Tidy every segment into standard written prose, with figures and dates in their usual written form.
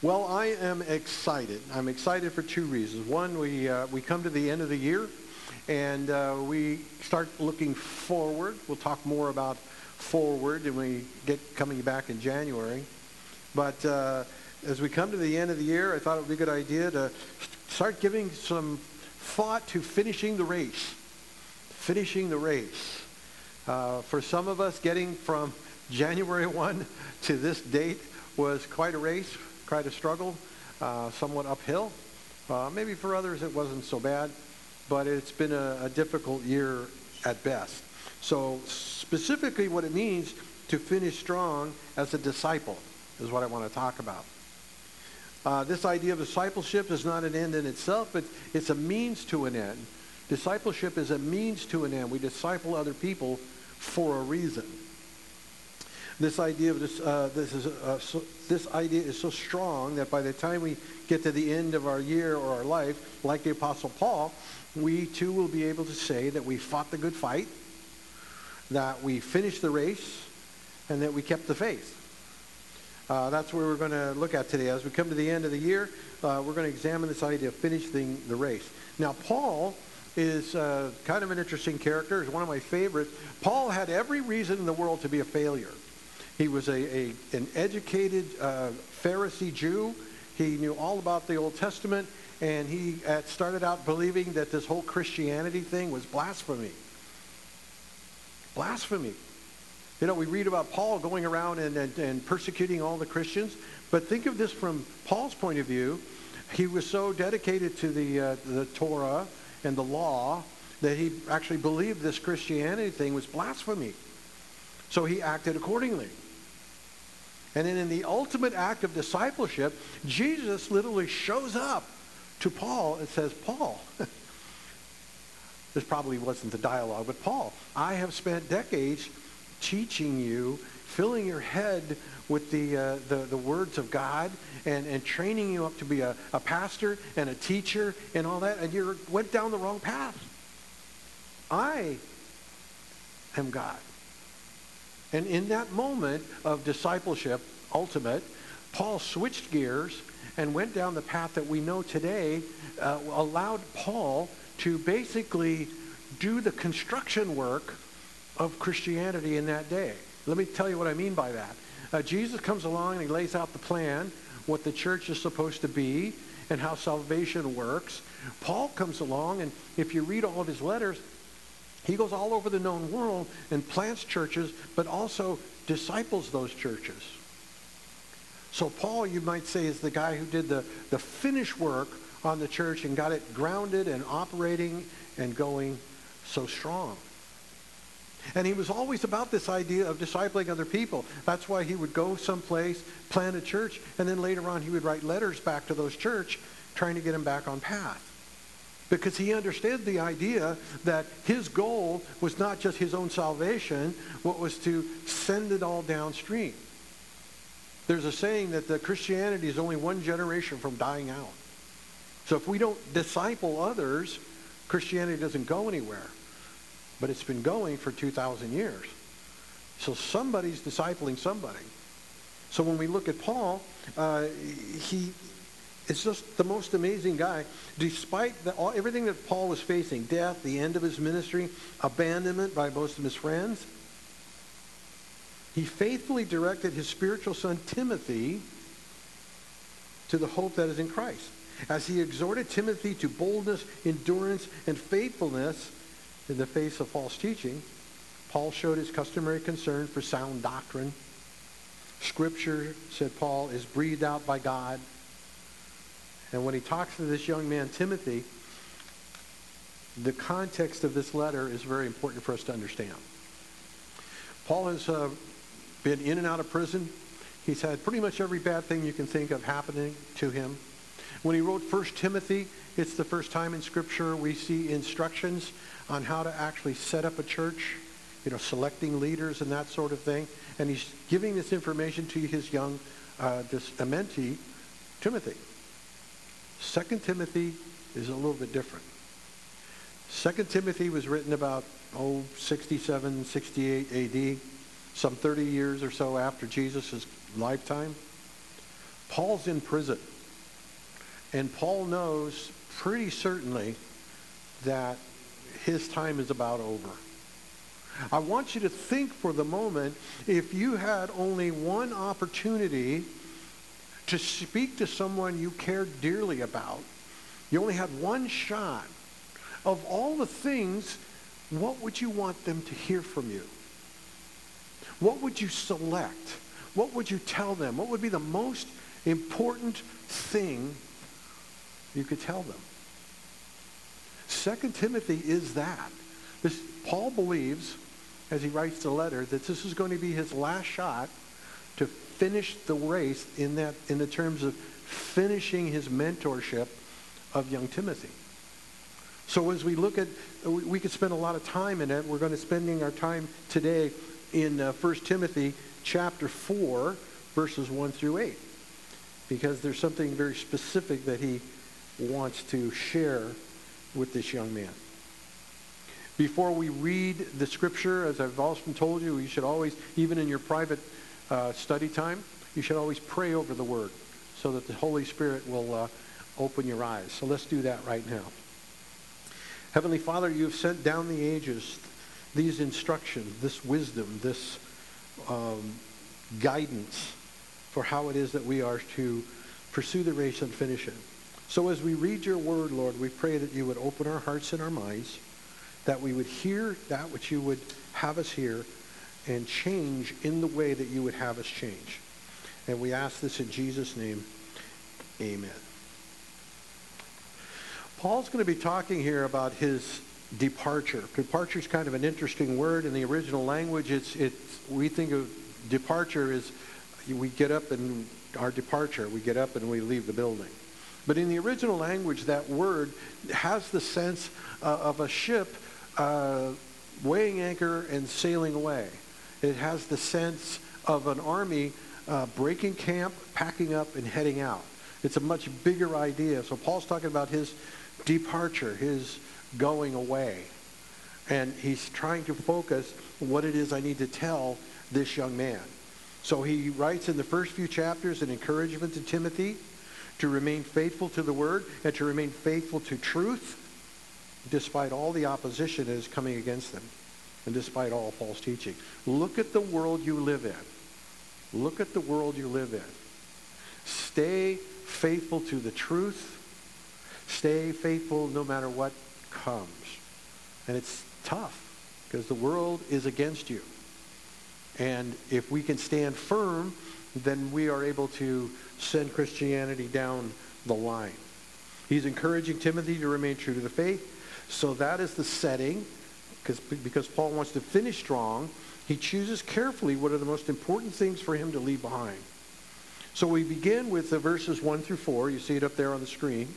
Well, I am excited. I'm excited for two reasons. One, we come to the end of the year, and we start looking forward. We'll talk more about forward when we get coming back in January. But as we come to the end of the year, I thought it would be a good idea to start giving some thought to finishing the race. Finishing the race. For some of us, getting from January 1 to this date was quite a race, quite a struggle, somewhat uphill. Maybe for others it wasn't so bad, but it's been a difficult year at best. So specifically what it means to finish strong as a disciple is what I want to talk about. This idea of discipleship is not an end in itself, but it's a means to an end. Discipleship is a means to an end. We disciple other people for a reason. This idea of this idea is so strong that by the time we get to the end of our year or our life, like the Apostle Paul, we too will be able to say that we fought the good fight, that we finished the race, and that we kept the faith. That's where we're going to look at today. As we come to the end of the year, we're going to examine this idea of finishing the race. Now, Paul is kind of an interesting character. He's one of my favorites. Paul had every reason in the world to be a failure. He was an educated Pharisee Jew. He knew all about the Old Testament, and he had started out believing that this whole Christianity thing was blasphemy. Blasphemy. You know, we read about Paul going around and persecuting all the Christians, but think of this from Paul's point of view. He was so dedicated to the Torah and the law that he actually believed this Christianity thing was blasphemy. So he acted accordingly. And then in the ultimate act of discipleship, Jesus literally shows up to Paul and says, Paul, this probably wasn't the dialogue, but Paul, I have spent decades teaching you, filling your head with the words of God and training you up to be a pastor and a teacher and all that, and you went down the wrong path. I am God. And in that moment of discipleship, ultimate, Paul switched gears and went down the path that we know today, allowed Paul to basically do the construction work of Christianity in that day. Let me tell you what I mean by that. Jesus comes along and he lays out the plan, what the church is supposed to be, and how salvation works. Paul comes along, and if you read all of his letters, he goes all over the known world and plants churches, but also disciples those churches. So Paul, you might say, is the guy who did the finished work on the church and got it grounded and operating and going so strong. And he was always about this idea of discipling other people. That's why he would go someplace, plant a church, and then later on he would write letters back to those church trying to get them back on path. Because he understood the idea that his goal was not just his own salvation, what was to send it all downstream. There's a saying that the Christianity is only one generation from dying out. So if we don't disciple others, Christianity doesn't go anywhere. But it's been going for 2,000 years. So somebody's discipling somebody. So when we look at Paul, he is just the most amazing guy. Despite everything that Paul was facing, death, the end of his ministry, abandonment by most of his friends, he faithfully directed his spiritual son Timothy to the hope that is in Christ. As he exhorted Timothy to boldness, endurance, and faithfulness in the face of false teaching, Paul showed his customary concern for sound doctrine. Scripture, said Paul, is breathed out by God. And when he talks to this young man, Timothy, the context of this letter is very important for us to understand. Paul has been in and out of prison. He's had pretty much every bad thing you can think of happening to him. When he wrote 1 Timothy, it's the first time in Scripture we see instructions on how to actually set up a church, selecting leaders and that sort of thing. And he's giving this information to his young mentee, Timothy. 2 Timothy is a little bit different. 2 Timothy was written about 67, 68 AD, some 30 years or so after Jesus' lifetime. Paul's in prison. And Paul knows pretty certainly that his time is about over. I want you to think for the moment, if you had only one opportunity to speak to someone you cared dearly about, you only had one shot, of all the things, what would you want them to hear from you? What would you select? What would you tell them? What would be the most important thing you could tell them? 2 Timothy is that. Paul believes, as he writes the letter, that this is going to be his last shot to finish the race in the terms of finishing his mentorship of young Timothy. So as we look at, we could spend a lot of time in it. We're going to spending our time today in 1 Timothy chapter 4, verses 1 through 8, because there's something very specific that he wants to share with this young man. Before we read the scripture, as I've often told you, you should always, even in your private study time, you should always pray over the word so that the Holy Spirit will open your eyes. So let's do that right now. Heavenly Father, you have sent down the ages these instructions, this wisdom, this guidance for how it is that we are to pursue the race and finish it. So as we read your word, Lord, we pray that you would open our hearts and our minds, that we would hear that which you would have us hear, and change in the way that you would have us change. And we ask this in Jesus' name. Amen. Paul's going to be talking here about his departure. Departure is kind of an interesting word in the original language. We think of departure as we get up and our departure. We get up and we leave the building. But in the original language, that word has the sense of a ship weighing anchor and sailing away. It has the sense of an army breaking camp, packing up, and heading out. It's a much bigger idea. So Paul's talking about his departure, his going away. And he's trying to focus what it is I need to tell this young man. So he writes in the first few chapters an encouragement to Timothy to remain faithful to the word and to remain faithful to truth despite all the opposition that is coming against them and despite all false teaching. Look at the world you live in. Look at the world you live in. Stay faithful to the truth. Stay faithful no matter what comes. And it's tough because the world is against you. And if we can stand firm, then we are able to send Christianity down the line. He's encouraging Timothy to remain true to the faith. So that is the setting, because Paul wants to finish strong. He chooses carefully what are the most important things for him to leave behind. So we begin with the verses 1 through 4. You see it up there on the screen.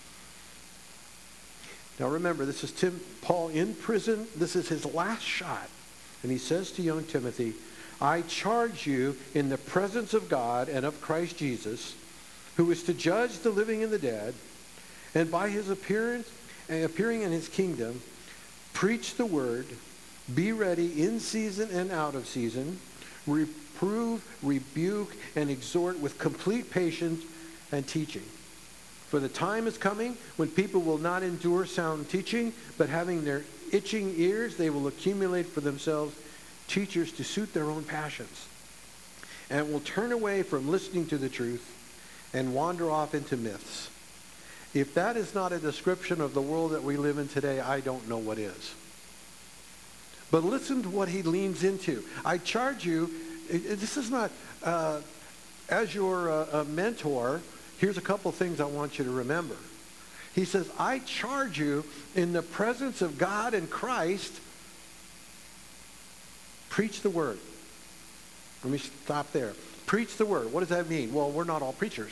Now remember, this is Paul in prison. This is his last shot. And he says to young Timothy, I charge you in the presence of God and of Christ Jesus, who is to judge the living and the dead, and by his appearing in his kingdom, preach the word, be ready in season and out of season, reprove, rebuke, and exhort with complete patience and teaching. For the time is coming when people will not endure sound teaching, but having their itching ears, they will accumulate for themselves teachers to suit their own passions, and will turn away from listening to the truth and wander off into myths. If that is not a description of the world that we live in today, I don't know what is. But listen to what he leans into. I charge you, this is not, as your mentor, here's a couple things I want you to remember. He says, I charge you in the presence of God and Christ, preach the word. Let me stop there. Preach the word. What does that mean? Well, we're not all preachers.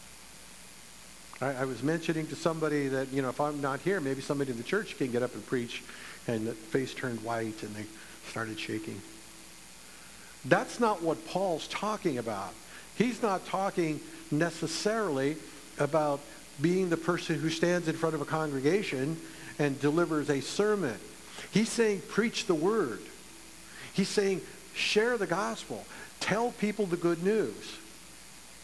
I was mentioning to somebody that, if I'm not here, maybe somebody in the church can get up and preach, and the face turned white and they started shaking. That's not what Paul's talking about. He's not talking necessarily about being the person who stands in front of a congregation and delivers a sermon. He's saying preach the word. He's saying share the gospel. Tell people the good news.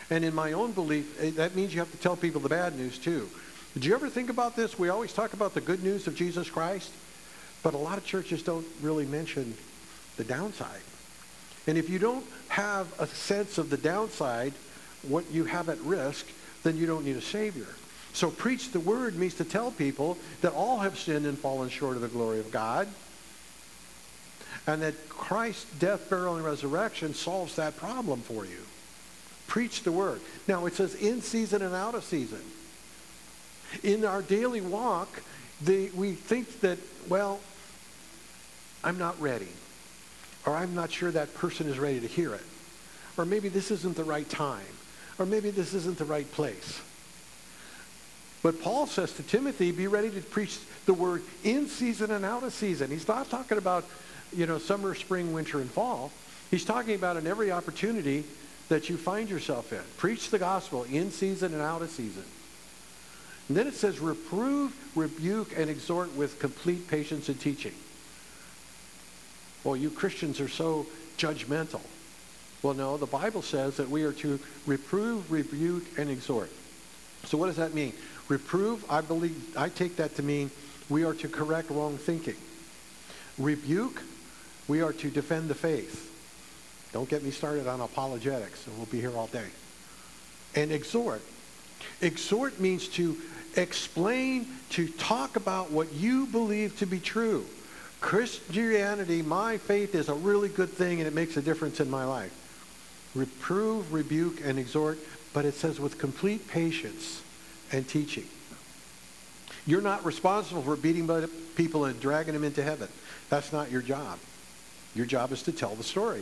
And in my own belief, that means you have to tell people the bad news too. Did you ever think about this? We always talk about the good news of Jesus Christ, but a lot of churches don't really mention the downside. And if you don't have a sense of the downside, what you have at risk, then you don't need a Savior. So preach the word means to tell people that all have sinned and fallen short of the glory of God, and that Christ's death, burial, and resurrection solves that problem for you. Preach the word. Now, it says in season and out of season. In our daily walk, we think that, well, I'm not ready. Or I'm not sure that person is ready to hear it. Or maybe this isn't the right time. Or maybe this isn't the right place. But Paul says to Timothy, be ready to preach the word in season and out of season. He's not talking about, summer, spring, winter, and fall. He's talking about in every opportunity that you find yourself in. Preach the gospel in season and out of season. And then it says, reprove, rebuke, and exhort with complete patience and teaching. Well, you Christians are so judgmental. Well, no, the Bible says that we are to reprove, rebuke, and exhort. So what does that mean? Reprove, I take that to mean we are to correct wrong thinking. Rebuke, we are to defend the faith. Don't get me started on apologetics, and we'll be here all day. And exhort. Exhort means to explain, to talk about what you believe to be true. Christianity, my faith, is a really good thing, and it makes a difference in my life. Reprove, rebuke, and exhort, but it says with complete patience and teaching. You're not responsible for beating people and dragging them into heaven. That's not your job. Your job is to tell the story.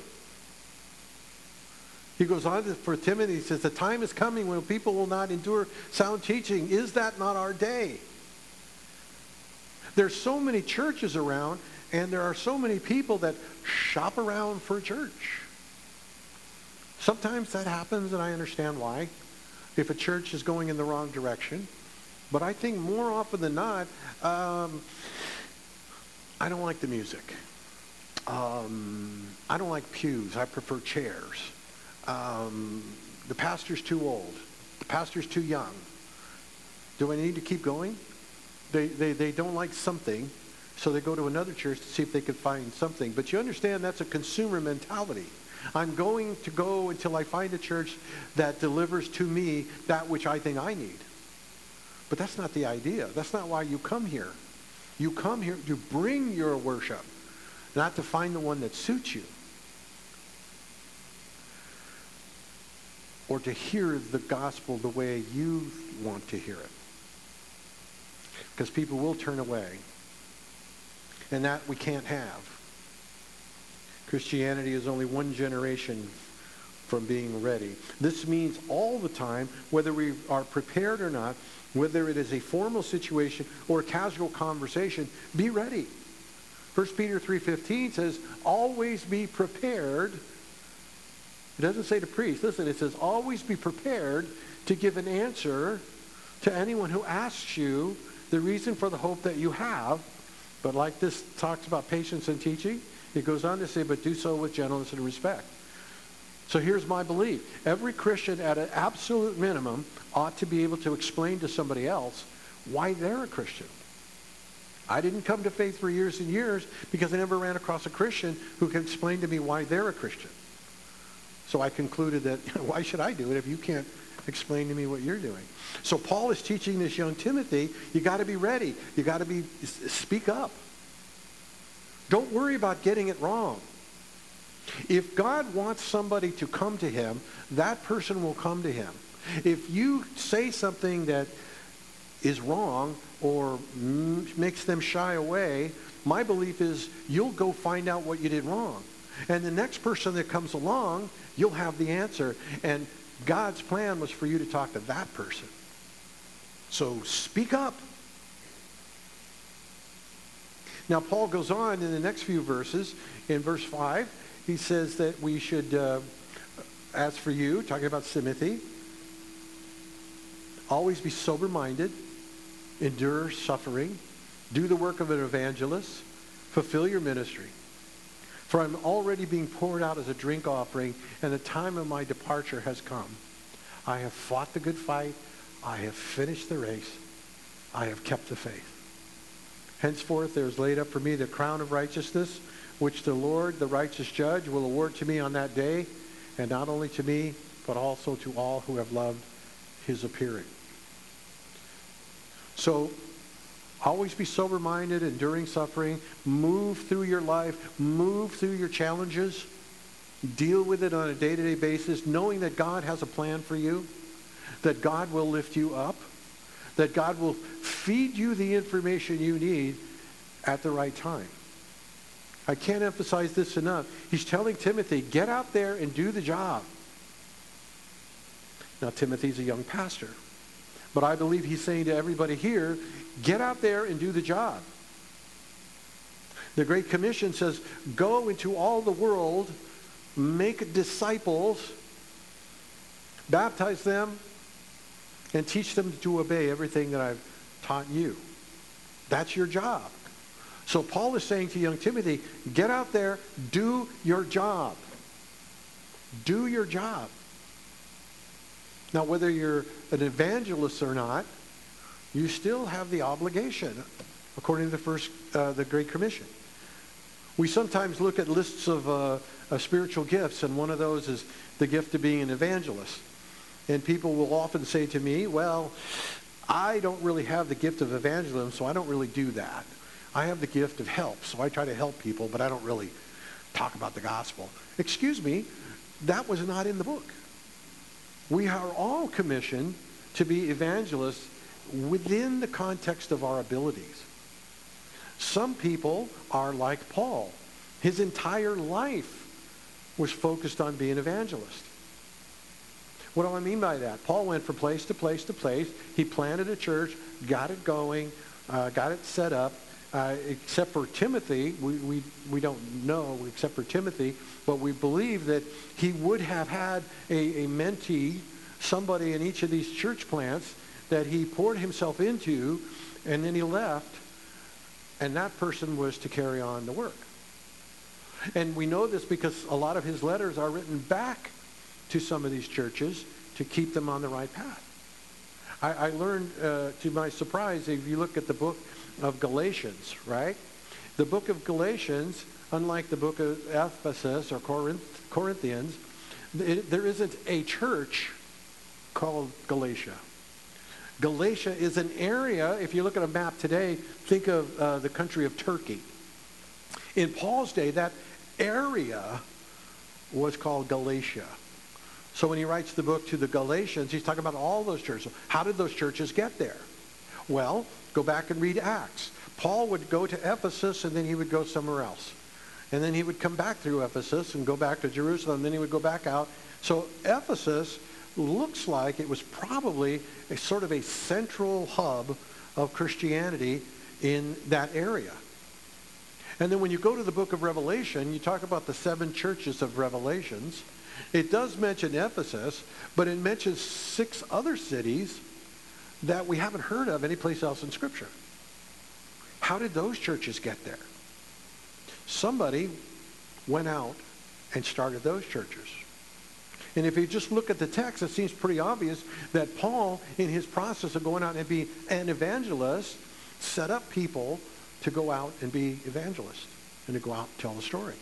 He goes on for Timothy, he says, the time is coming when people will not endure sound teaching. Is that not our day? There's so many churches around, and there are so many people that shop around for church. Sometimes that happens, and I understand why, if a church is going in the wrong direction. But I think more often than not, I don't like the music. I don't like pews. I prefer chairs. The pastor's too old. The pastor's too young. Do I need to keep going? They don't like something, so they go to another church to see if they can find something. But you understand that's a consumer mentality. I'm going to go until I find a church that delivers to me that which I think I need. But that's not the idea. That's not why you come here. You come here to bring your worship, not to find the one that suits you. Or to hear the gospel the way you want to hear it. Because people will turn away. And that we can't have. Christianity is only one generation from being ready. This means all the time, whether we are prepared or not, whether it is a formal situation or a casual conversation, be ready. 1 Peter 3:15 says, always be prepared. It doesn't say to preach. Listen, it says, always be prepared to give an answer to anyone who asks you the reason for the hope that you have. But like this talks about patience and teaching, it goes on to say, but do so with gentleness and respect. So here's my belief. Every Christian at an absolute minimum ought to be able to explain to somebody else why they're a Christian. I didn't come to faith for years and years because I never ran across a Christian who could explain to me why they're a Christian. So I concluded that why should I do it if you can't explain to me what you're doing? So Paul is teaching this young Timothy, you got to be ready. You got to speak up. Don't worry about getting it wrong. If God wants somebody to come to him, that person will come to him. If you say something that is wrong or makes them shy away, my belief is you'll go find out what you did wrong. And the next person that comes along, you'll have the answer. And God's plan was for you to talk to that person. So speak up. Now, Paul goes on in the next few verses. In verse 5, he says that we should, as for you, talking about Timothy, always be sober-minded, endure suffering, do the work of an evangelist, fulfill your ministry. For I'm already being poured out as a drink offering, and the time of my departure has come. I have fought the good fight. I have finished the race. I have kept the faith. Henceforth there is laid up for me the crown of righteousness, which the Lord, the righteous judge, will award to me on that day, and not only to me, but also to all who have loved his appearing. So, always be sober-minded, enduring suffering, move through your life, move through your challenges, deal with it on a day-to-day basis, knowing that God has a plan for you, that God will lift you up, that God will feed you the information you need at the right time. I can't emphasize this enough. He's telling Timothy, get out there and do the job. Now, Timothy's a young pastor, but I believe he's saying to everybody here, get out there and do the job. The Great Commission says, go into all the world, make disciples, baptize them, and teach them to obey everything that I've taught you. That's your job. So Paul is saying to young Timothy, get out there, do your job. Do your job. Now, whether you're an evangelist or not, you still have the obligation, according to the Great Commission. We sometimes look at lists of spiritual gifts, and one of those is the gift of being an evangelist. And people will often say to me, well, I don't really have the gift of evangelism, so I don't really do that. I have the gift of help, so I try to help people, but I don't really talk about the gospel. Excuse me, that was not in the book. We are all commissioned to be evangelists within the context of our abilities. Some people are like Paul. His entire life was focused on being an evangelist. What do I mean by that? Paul went from place to place to place. He planted a church, got it going, got it set up. Except for Timothy, we don't know except for Timothy, but we believe that he would have had a mentee, somebody in each of these church plants that he poured himself into, and then he left, and that person was to carry on the work. And we know this because a lot of his letters are written back to some of these churches to keep them on the right path. I learned, to my surprise, if you look at the book of Galatians, right? The book of Galatians, unlike the book of Ephesus or Corinthians, there isn't a church called Galatia. Galatia is an area, if you look at a map today, think of the country of Turkey. In Paul's day, that area was called Galatia. So when he writes the book to the Galatians, he's talking about all those churches. How did those churches get there? Well, go back and read Acts. Paul would go to Ephesus, and then he would go somewhere else. And then he would come back through Ephesus and go back to Jerusalem, and then he would go back out. So Ephesus looks like it was probably a sort of a central hub of Christianity in that area. And then when you go to the book of Revelation, you talk about the 7 churches of Revelations. It does mention Ephesus, but it mentions 6 other cities that we haven't heard of anyplace else in Scripture. How did those churches get there? Somebody went out and started those churches. And if you just look at the text, it seems pretty obvious that Paul, in his process of going out and be an evangelist, set up people to go out and be evangelists and to go out and tell the story.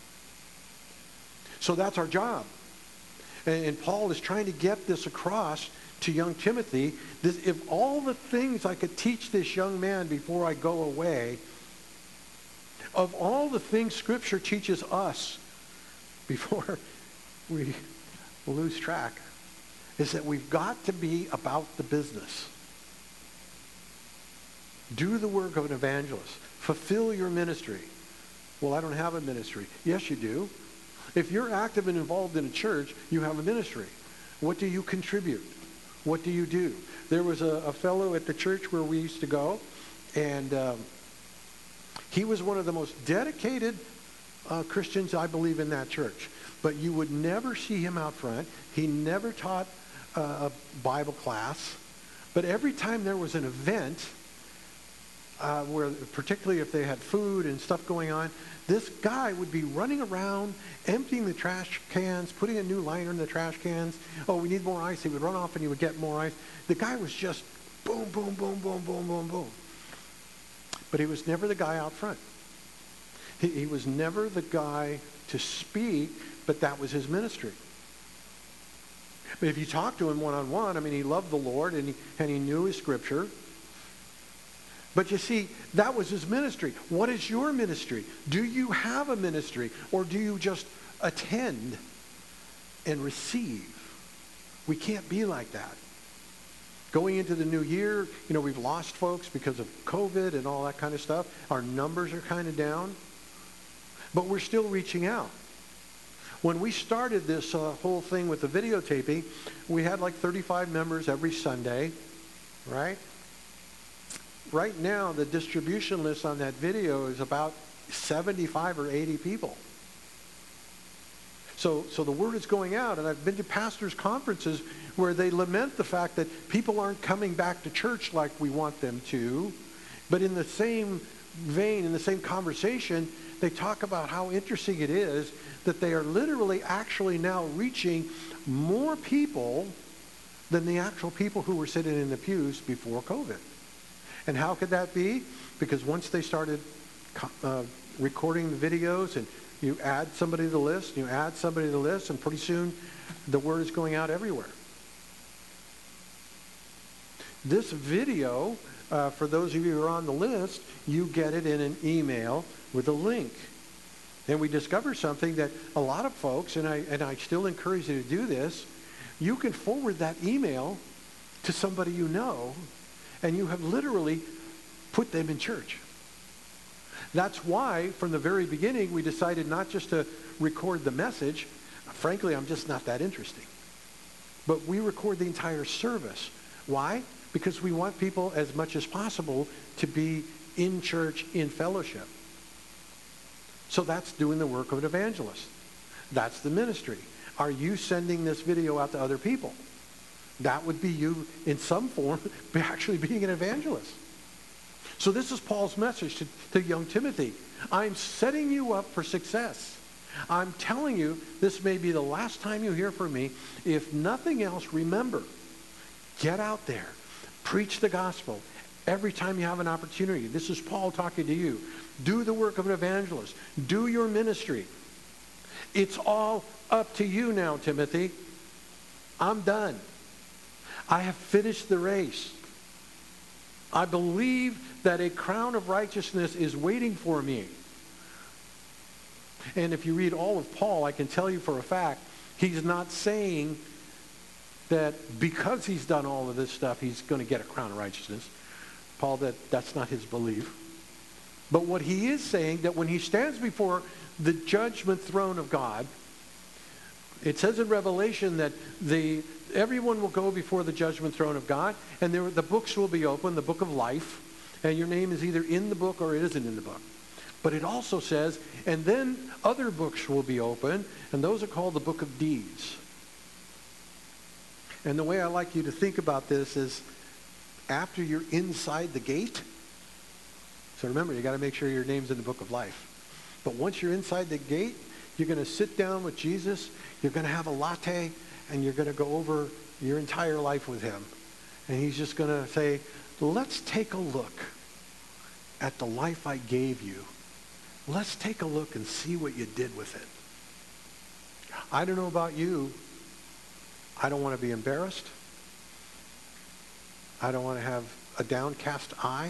So that's our job. And Paul is trying to get this across to young Timothy. If all the things I could teach this young man before I go away, of all the things Scripture teaches us before we lose track, is that we've got to be about the business. Do the work of an evangelist. Fulfill your ministry. Well, I don't have a ministry. Yes, you do. If you're active and involved in a church, you have a ministry. What do you contribute? What do you do? There was a fellow at the church where we used to go, and he was one of the most dedicated Christians, I believe, in that church. But you would never see him out front. He never taught a Bible class. But every time there was an event, where particularly if they had food and stuff going on, this guy would be running around, emptying the trash cans, putting a new liner in the trash cans. Oh, we need more ice. He would run off and he would get more ice. The guy was just boom, boom, boom, boom, boom, boom, boom. But he was never the guy out front. He was never the guy to speak, but that was his ministry. But if you talk to him one-on-one, I mean, he loved the Lord and he knew his scripture. But you see, that was his ministry. What is your ministry? Do you have a ministry, or do you just attend and receive? We can't be like that. Going into the new year, we've lost folks because of COVID and all that kind of stuff. Our numbers are kind of down. But we're still reaching out. When we started this whole thing with the videotaping, we had like 35 members every Sunday, right? Right now, the distribution list on that video is about 75 or 80 people. So the word is going out, and I've been to pastors' conferences where they lament the fact that people aren't coming back to church like we want them to. But in the same vein, in the same conversation, they talk about how interesting it is that they are literally actually now reaching more people than the actual people who were sitting in the pews before COVID. And how could that be? Because once they started recording the videos, and you add somebody to the list, and pretty soon the word is going out everywhere. This video, for those of you who are on the list, you get it in an email with a link. And we discovered something that a lot of folks, and I still encourage you to do this, you can forward that email to somebody you know, and you have literally put them in church. That's why, from the very beginning, we decided not just to record the message. Frankly, I'm just not that interesting. But we record the entire service. Why? Because we want people, as much as possible, to be in church, in fellowship. So that's doing the work of an evangelist. That's the ministry. Are you sending this video out to other people? That would be you, in some form, actually being an evangelist. So this is Paul's message to young Timothy. I'm setting you up for success. I'm telling you, this may be the last time you hear from me. If nothing else, remember, get out there. Preach the gospel every time you have an opportunity. This is Paul talking to you. Do the work of an evangelist. Do your ministry. It's all up to you now, Timothy. I'm done. I have finished the race. I believe that a crown of righteousness is waiting for me. And if you read all of Paul, I can tell you for a fact, he's not saying that because he's done all of this stuff, he's going to get a crown of righteousness. Paul, that's not his belief. But what he is saying, that when he stands before the judgment throne of God, it says in Revelation that everyone will go before the judgment throne of God, and the books will be open, the book of life, and your name is either in the book or it isn't in the book. But it also says, and then other books will be open, and those are called the book of deeds. And the way I like you to think about this is, after you're inside the gate, so remember, you got to make sure your name's in the book of life. But once you're inside the gate, you're going to sit down with Jesus, you're going to have a latte, and you're going to go over your entire life with him. And he's just going to say, let's take a look at the life I gave you. Let's take a look and see what you did with it. I don't know about you. I don't want to be embarrassed. I don't want to have a downcast eye.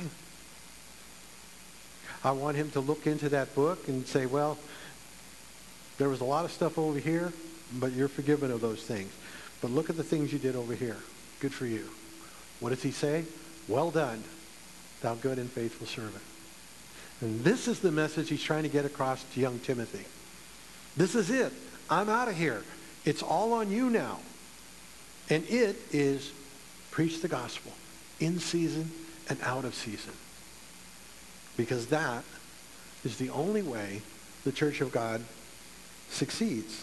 I want him to look into that book and say, well, there was a lot of stuff over here, but you're forgiven of those things. But look at the things you did over here. Good for you. What does he say? Well done, thou good and faithful servant. And this is the message he's trying to get across to young Timothy. This is it. I'm out of here. It's all on you now. And it is preach the gospel in season and out of season. Because that is the only way the Church of God succeeds.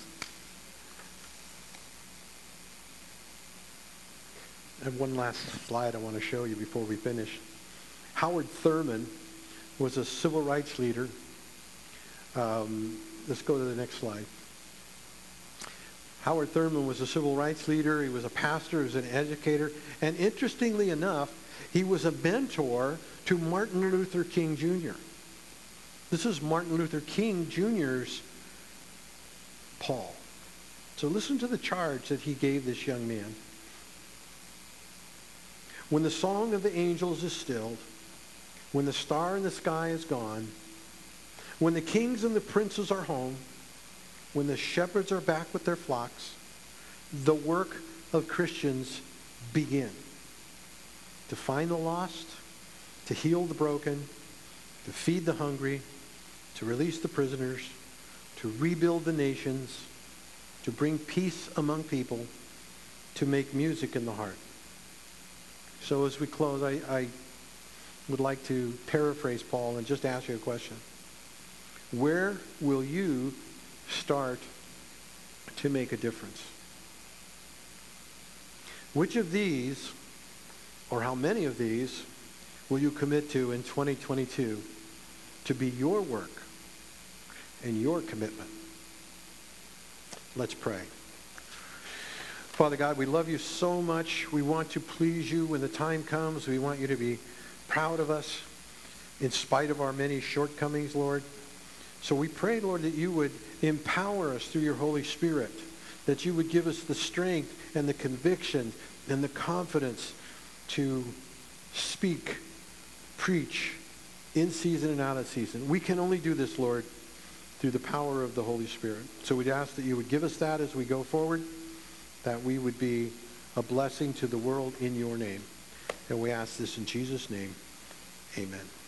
I have one last slide I want to show you before we finish. Howard Thurman was a civil rights leader. Let's go to the next slide. Howard Thurman was a civil rights leader. He was a pastor. He was an educator. And interestingly enough, he was a mentor to Martin Luther King Jr. This is Martin Luther King Jr.'s Paul. So listen to the charge that he gave this young man. When the song of the angels is stilled, when the star in the sky is gone, when the kings and the princes are home, when the shepherds are back with their flocks, the work of Christians begin. To find the lost, to heal the broken, to feed the hungry, to release the prisoners, to rebuild the nations, to bring peace among people, to make music in the heart. So as we close, I would like to paraphrase Paul and just ask you a question. Where will you start to make a difference? Which of these, or how many of these, will you commit to in 2022 to be your work and your commitment? Let's pray. Father God, we love you so much. We want to please you when the time comes. We want you to be proud of us in spite of our many shortcomings, Lord. So we pray, Lord, that you would empower us through your Holy Spirit, that you would give us the strength and the conviction and the confidence to speak, preach, in season and out of season. We can only do this, Lord, through the power of the Holy Spirit. So we'd ask that you would give us that as we go forward, that we would be a blessing to the world in your name. And we ask this in Jesus' name. Amen.